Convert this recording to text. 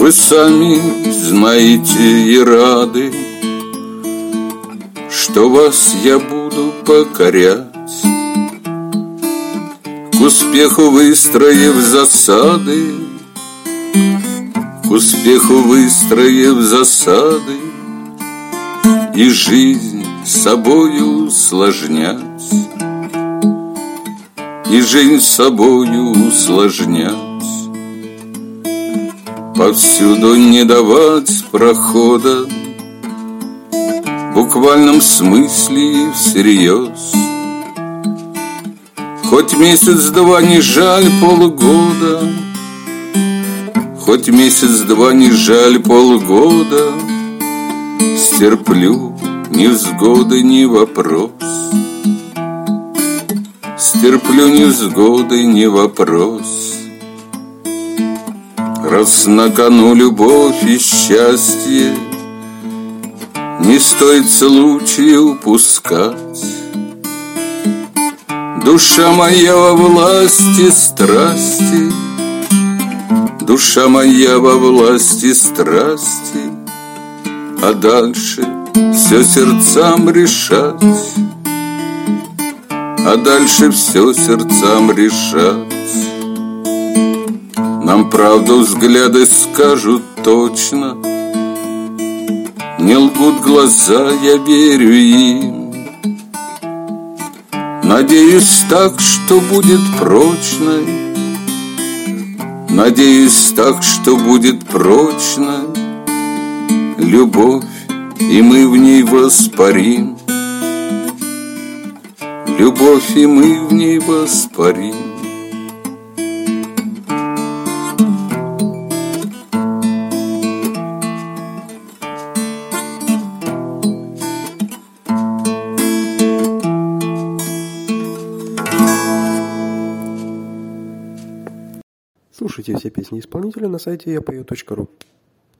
Вы сами знаете и рады, что вас я буду покорять, к успеху выстроив засады, к успеху выстроив засады, и жизнь собою усложнять, и жизнь собою усложнять. Повсюду не давать прохода, в буквальном смысле и всерьез. Хоть месяц-два не жаль полгода, хоть месяц-два не жаль полгода, стерплю невзгоды, не вопрос. Стерплю невзгоды, не вопрос. Раз на кону любовь и счастье, не стоит случая упускать. Душа моя во власти страсти, душа моя во власти страсти, а дальше все сердцам решать, а дальше все сердцам решать. Нам правду взгляды скажут точно, не лгут глаза, я верю им. Надеюсь так, что будет прочной, надеюсь так, что будет прочной любовь, и мы в ней воспарим. Любовь, и мы в ней воспарим. Слушайте все песни исполнителя на сайте yapою.ru.